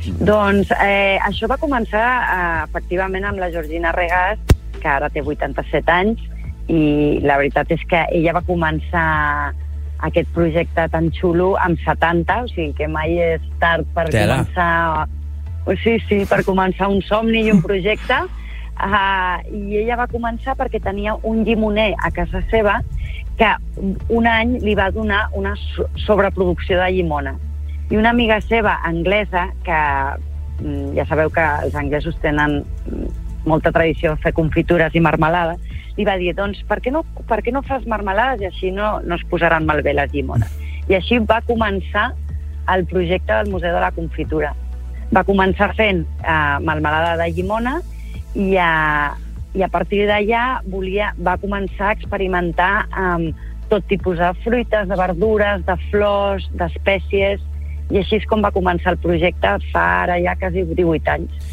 Doncs això va començar efectivament amb la Georgina Regàs, que ara té 87 anys, i la veritat és que ella va començar aquest projecte tan xulo amb 70, o sigui que mai és tard per començar... Sí, per començar un somni i un projecte. I ella va començar perquè tenia un llimoner a casa seva que un any li va donar una sobreproducció de llimona. I una amiga seva, anglesa, que ja sabeu que els anglesos tenen molta tradició de fer confitures i marmelades, li va dir, doncs, per què no fas marmelades i així no es posaran malbé les llimones? I així va començar el projecte del Museu de la Confitura. Va començar fent marmelada de llimona i a partir d'allà va començar a experimentar amb tot tipus de fruites, de verdures, de flors, d'espècies, i així és com va començar el projecte fa ara ja quasi 18 anys.